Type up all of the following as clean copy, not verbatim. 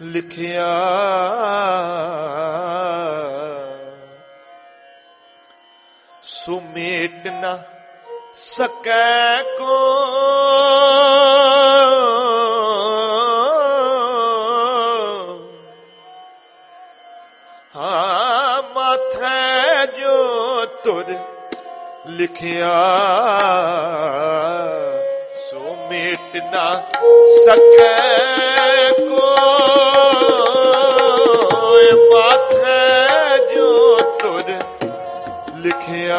ਲਿਖਿਆ। ਸੁਮੇਟ ਨਾ ਸਕੈ ਕੋ ਹਾਂ ਮਾਥੈ ਜੋ ਤੁਰ ਲਿਖਿਆ। ਸੋ ਮੇਟ ਨਾ ਸਕੈ ਕੋਇ ਮਾਥੈ ਜੋ ਤੁਰ ਲਿਖਿਆ।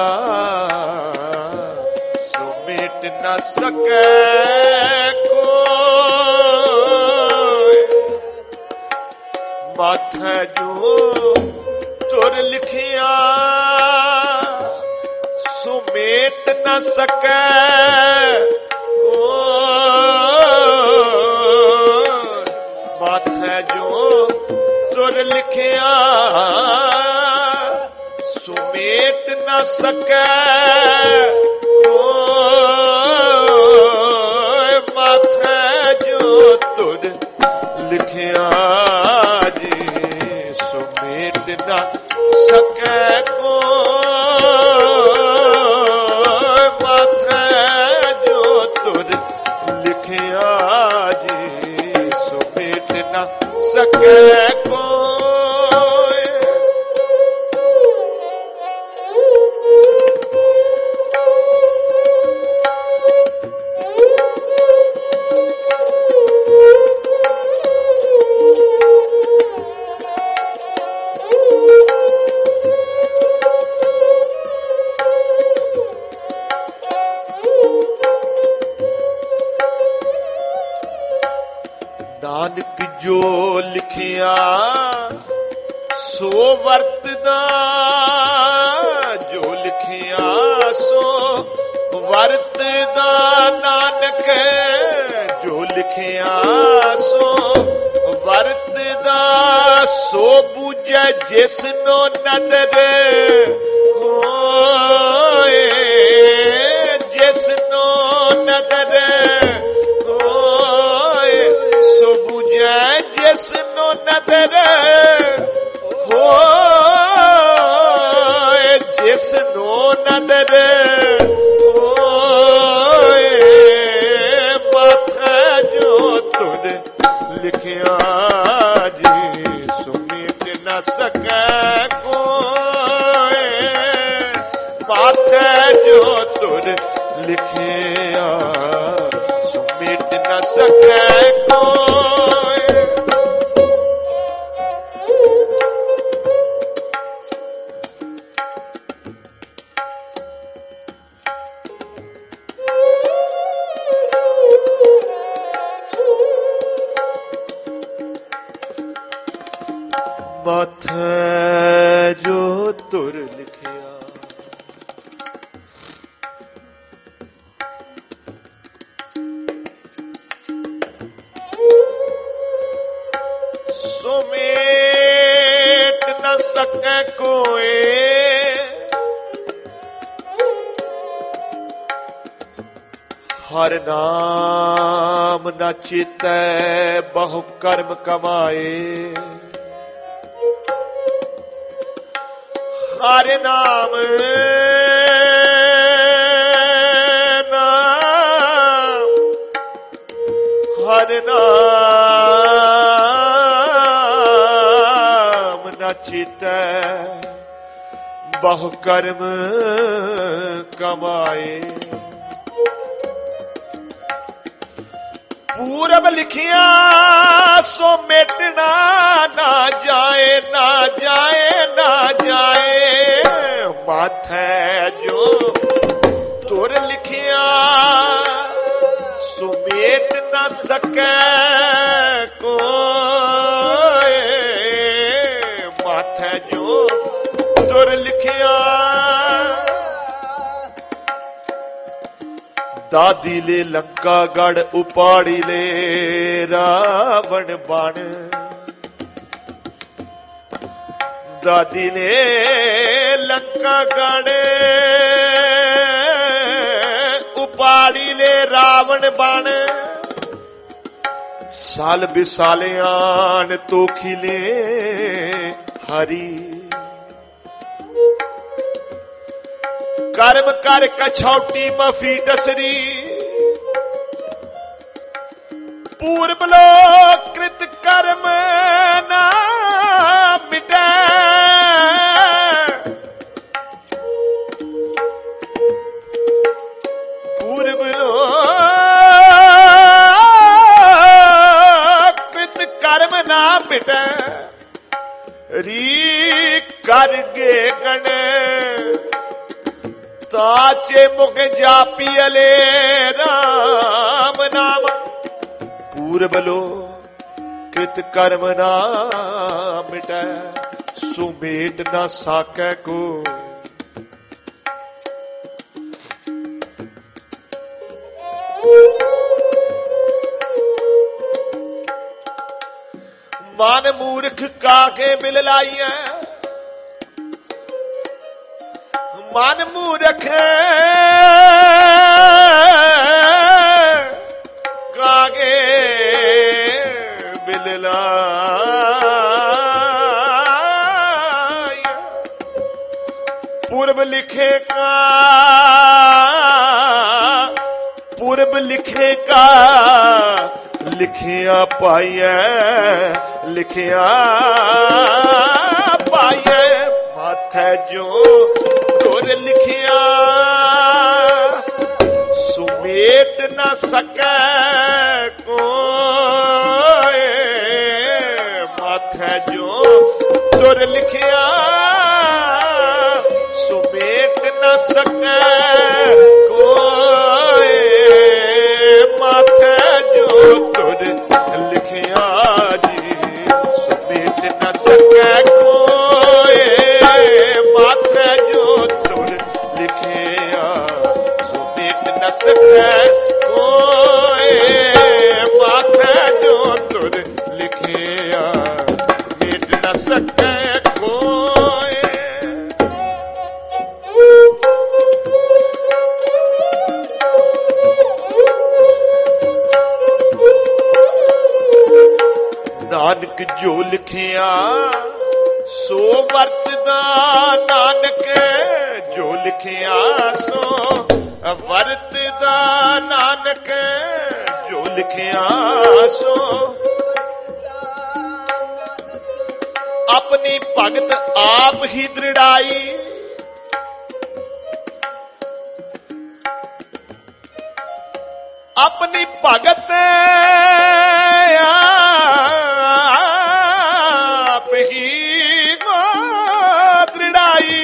ਸੋ ਮੇਟ ਨਾ ਸਕੈ ਕੋਇ ਮਾਥੈ ਜੋ ਤੁਰ ਲਿਖਿਆ। ਸੋ ਮੇਟ ਨਾ ਸਕੈ ਮਾਥੈ ਜੋ ਤੁਰ ਲਿਖਿਆ। ਸੋ ਮੇਟ ਨਾ ਸਕੈ ਮਾਥੈ ਜੋ ਤੁਰ ਲਿਖਿਆ ਜੀ। ਸੋ ਮੇਟ ਨਾ ਸਕੈ ਮਾਥੈ ਜੋ ਤੁਰ ਲਿਖਿਆ ਜੀ। ਸੋ ਮੇਟ ਨਾ ਸਕੈ ਕੋਇ। ਨਾਨਕ ਜੋ ਲਿਖਿਆ ਸੋ ਵਰਤਦਾ। ਜੋ ਲਿਖਿਆ ਸੋ ਵਰਤਦਾ। ਨਾਨਕ ਜੋ ਲਿਖਿਆ ਸੋ ਵਰਤਦਾ। ਸੋ ਬੂਝੈ ਜਿਸਨੋ ਨਦਰ ਹੋਏ। ਜਿਸਨੋ ਨਦਰ ਸੋ ਬੂਝੈ ਜਿਸਨੋ ਨਦਰ ਹੋਏ। ਜਿਸਨੋ ਨਦਰ ਹੋਏ ਮਾਥੈ ਜੋ ਤੁਰ ਲਿਖਿਆ ਜੀ। ਸੋ ਮੇਟ ਨਾ ਸਕੈ ਕੋਇ ਮਾਥੈ ਜੋ ਤੁਰ ਲਿਖਿਆ। ਸੋ ਮੇਟ ਨਾ ਸਕੈ ਮਾਥੈ ਜੋ ਤੁਰ ਲਿਖਿਆ। ਸੋ ਮੇਟ ਨ ਸਕੈ ਕੋਇ। ਹਰ ਨਾਮ ਨ ਚਿਤੈ ਬਹੁ ਕਰਮ ਕਮਾਏ। ਹਰ ਨਾਮ ਹਰ ਨਾਮ ਨ ਚਿਤੈ ਬਹੁ ਕਰਮ ਕਮਾਏ। ਪੂਰਬ ਲਿਖਿਆ ਸੋ ਮਿਟਣਾ ਨਾ ਜਾਏ। ਨਾ ਜਾਏ ਨਾ ਜਾਏ ਮਾਥੈ ਜੋ ਤੁਰ ਲਿਖਿਆ। ਸੋ ਮੇਟ ਨਾ ਸਕੈ ਕੋਇ ਮਾਥੈ ਜੋ ਤੁਰ ਲਿਖਿਆ। ਦਾਦੀ ਲੈ ਲੰਕਾ ਗੜ ਉਪਾੜੀ ਲੈ ਰਾਵਣ ਬਣ। ਦਾਦੀ ਨੇ ਲੰਕਾ ਗੜ ਉਪਾੜੀ ਲੈ ਰਾਵਣ ਬਣ। ਸਾਲ ਬਿਸਾਲਿਆਨ ਤੋਖਿਲੇ ਹਰੀ। ਕਰਮ ਕਰ ਕਛੌਟੀ ਮਫੀ ਟਸਰੀ, ਪੂਰਬ ਲੋਕ ਕ੍ਰਿਤ ਕਰਮ ਨਾ ਮਿਟੈ। ਪੂਰਬ ਲੋਕ ਕ੍ਰਿਤ ਕਰਮ ਨਾ ਮਿਟੈ, ਰੀ ਕਰ ਗੇ ਗਣ ਤਾਚੇ ਮੁਖ ਜਾਪੀਲੇ ਰਾਮ ਨਾਮ। ਪੂਰਬ ਲੋ ਕ੍ਰਿਤ ਕਰਮ ਨਾ ਮਿਟੈ, ਸੁਮੇਟ ਨਾ ਸਾਕੈ ਕੋ। ਮਨ ਮੂਰਖ ਕਾਕੇ ਮਿਲ ਲਾਈਐ, ਮਨ ਮੂਰਖ ਕਾਗੇ ਬਿਲ ਲਾਈਐ। पूर्व लिखे का, पूर्व लिखे का लिखिया पाइए, लिखिया पाइए माथे जो तोर लिखिया सुमेट न सके कोई, माथे जो तोर लिखिया सुमेट न सके कोई, माथे जो तुर लिखिया जी सुमेट न सके कोई, माथे जो तुर लिखिया सुमेट न सके कोई, माथे जो तुर लिखिया मेट न सके कोई। नानक जो लिखिया सो वरतदा, नानक जो लिखिया सो वरतदा, नानक जो लिखिया सो अपनी भगत आप ही दृढ़ाई, अपनी भगत आप ही दृढ़ाई।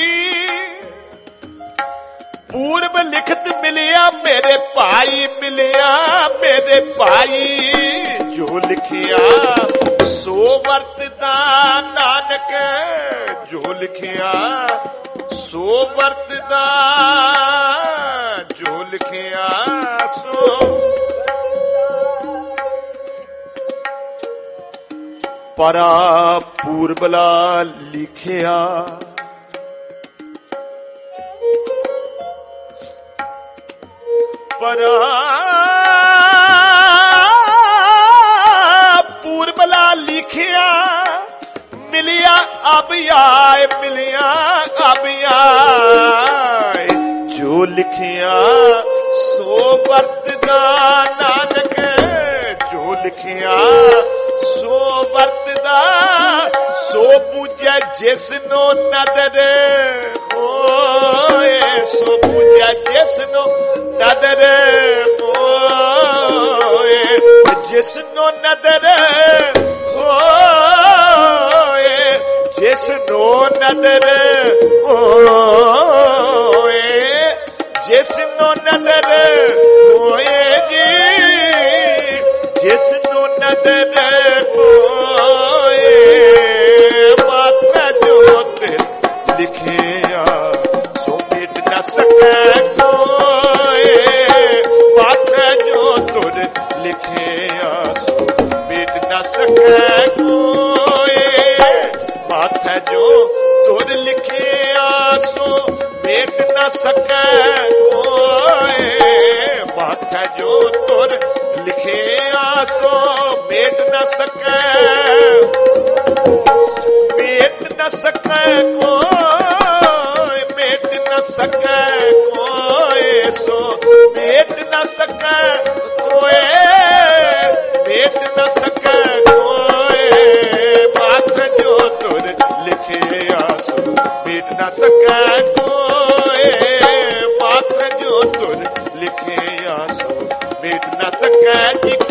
पूर्व लिखत मिलिया मेरे भाई, मिलिया मेरे भाई, जो लिखिया सो वरतदा, नानक जो लिखिया सो वरतदा, जो लिखिया सो। परा पूर्वला लिखिया परा पूर्वला लिखिया मिलिया अब आए, मिलिया अब आए, जो लिखिया सो वरतदा, नानक जो लिखिया सो वरतदा, सो पूजै जिसनो नदर होए, सो पूजै जिसनो नदर होए, जिसनो नदर होए, जिसनो नदर होए, जिसनो नदर होए जी, जिसनो नदर होए, माथा जो तिल लिखिया सो मिट न सके कोई, माथा जो तुर लिखिया सो मिट न सके कोई, माथा जो तुर लिखिया सो मिट न सके कोई, माथा जो तुर लिखिया सो ਮੇਟ ਨਾ ਸਕੈ, ਮੇਟ ਨਾ ਸਕੈ ਕੋਈ, ਮੇਟ ਨਾ ਸਕੈ ਕੋਈ ਸੋ, ਮੇਟ ਨਾ ਸਕੈ ਕੋਈ, ਮੇਟ ਨਾ ਸਕੈ ਕੋਈ, ਮਾਤ ਜੋ ਤੁਰ ਲਿਖਿਆ ਸੋ ਮੇਟ ਨਾ ਸਕੈ ਕੋਈ, ਮਾਤ ਜੋ ਤੁਰ ਲਿਖਿਆ ਸੋ ਮੇਟ ਨਾ ਸਕੈ।